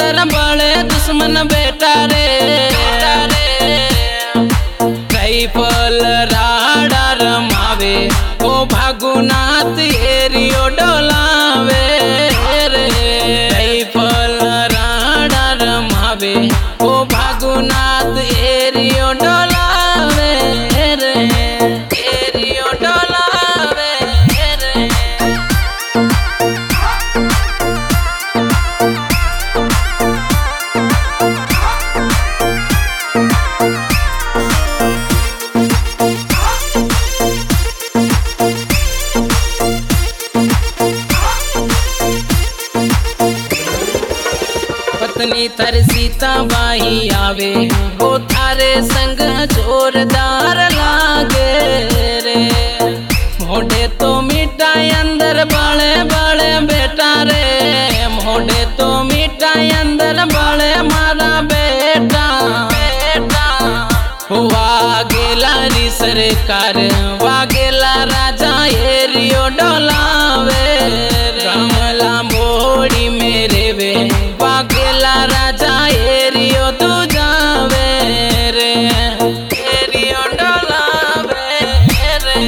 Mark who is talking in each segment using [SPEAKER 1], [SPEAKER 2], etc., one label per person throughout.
[SPEAKER 1] अंदर बड़े दुश्मन बेटा रे राइफल राडा रमावे ओ भागुनाथ एरियो डोलावे रे राइफल राडा रमावे ओ भागुनाथ एरियो डोलावे रे एरियो डोलावे रे। पत्नी थर सीता बाई आवे वो थारे संग जोरदार लागे रे मोढ़े तो मिठाई अंदर बड़े बड़े बेटा रे मोढ़े तो मिठाई अंदर बड़े मारा बेटा वागेला री सरकार वागेला राजा एरियो डोलावे रामला मोड़ी मेरे वे वागेला राजा एरियो तू जावे रे एरियो डोलावे रे।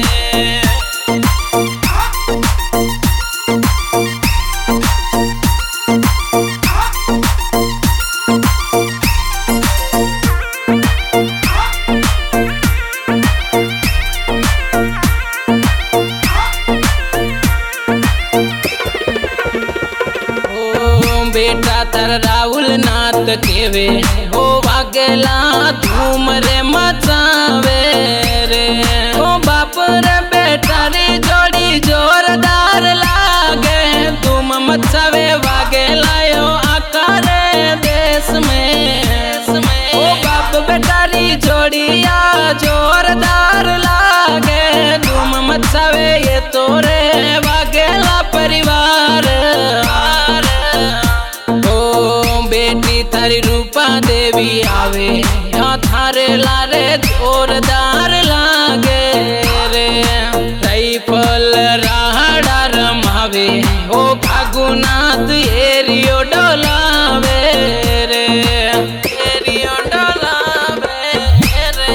[SPEAKER 1] बेटा तर राहुल नाथ केवे हो वागेला धूम रे मचावे रे ओ बाप रे बेटा री जोड़ी जोरदार लागे धूम मचावे वागेला यो आकारे देश में ओ बाप बेटा री जोड़िया जोरदार लागे धूम मचावे ये तोरे वागेला परिवार बेटी थारी रूपा देवी आवे यहाँ थारे लारे जोरदार लागे रे राइफल राहड़ा रमावे ओ भागुनाथ एरियो डोलावे रे एरियो डोलावे रे।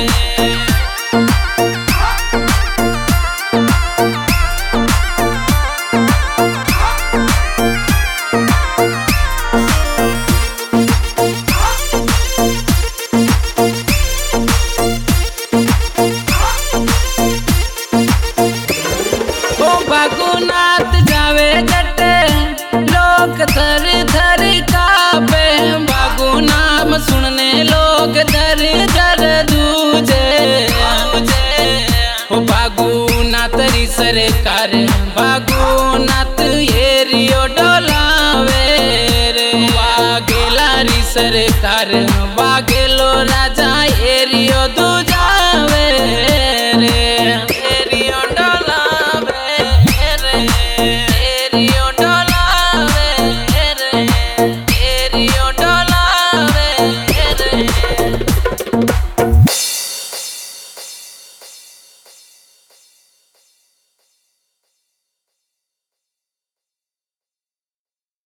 [SPEAKER 1] भागुनाथ जावे जटे लोग थर थर कापे भागुनाम सुनने लोग दर दर दूजे ओ भागुनाथ री सरकार भागुनाथ एरियो डोलावे रे वागेला री सरकार वागेलो